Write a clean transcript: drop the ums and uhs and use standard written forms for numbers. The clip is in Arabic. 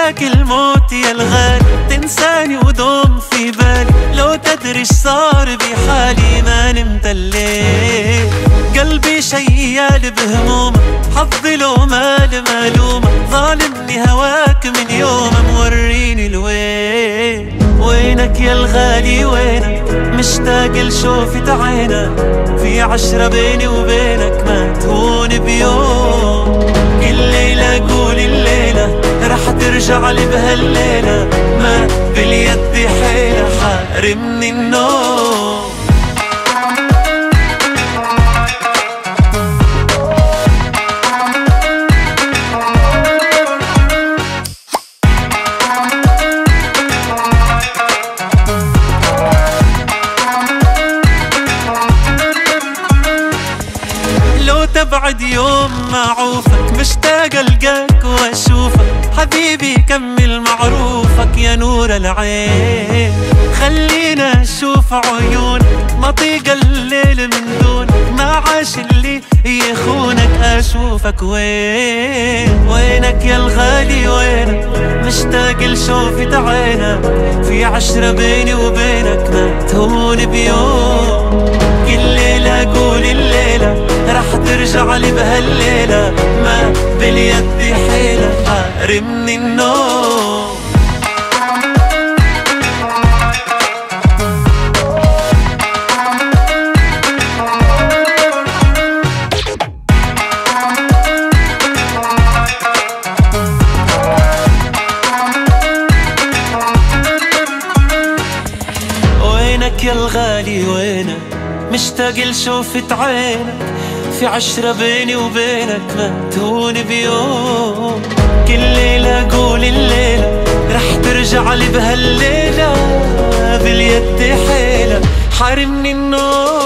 بداك الموت يا الغالي تنساني ودوم في بالي، لو تدري صار بحالي ما نمت الليل. قلبي شيال بهمومه، حظي لو مال مالومه، ظالمني هواك من يوم موريني الوين. وينك يا الغالي وينك، مشتاق لشوفة عينك، في عشرة بيني وبينك ما تهون بيوم. كل ليلة قول الليلة رح ترجع لي بهالليلة، ما باليد حيلة حارمني النوم. تبعد يوم ما عوفك، مشتاق القاك واشوفك، حبيبي كمل معروفك يا نور العين. خلينا اشوف عيونك، ما طيق الليل من دونك، ما عاش اللي يخونك، اشوفك وين. وينك يا الغالي وينك، مشتاق لشوفة عينك، في عشرة بيني وبينك ما تهون بيوم. كل ليلة قول الليلة رح ترجع لي بهالليلة، ما باليد حيلة حارمني النوم. وينك يا الغالي وينك، مشتاق لشوفة عينك، في عشرة بيني وبينك ما تهون بيوم. كل ليلة قول الليلة رح ترجع لي بهالليلة، باليد حيلة حارمني النوم.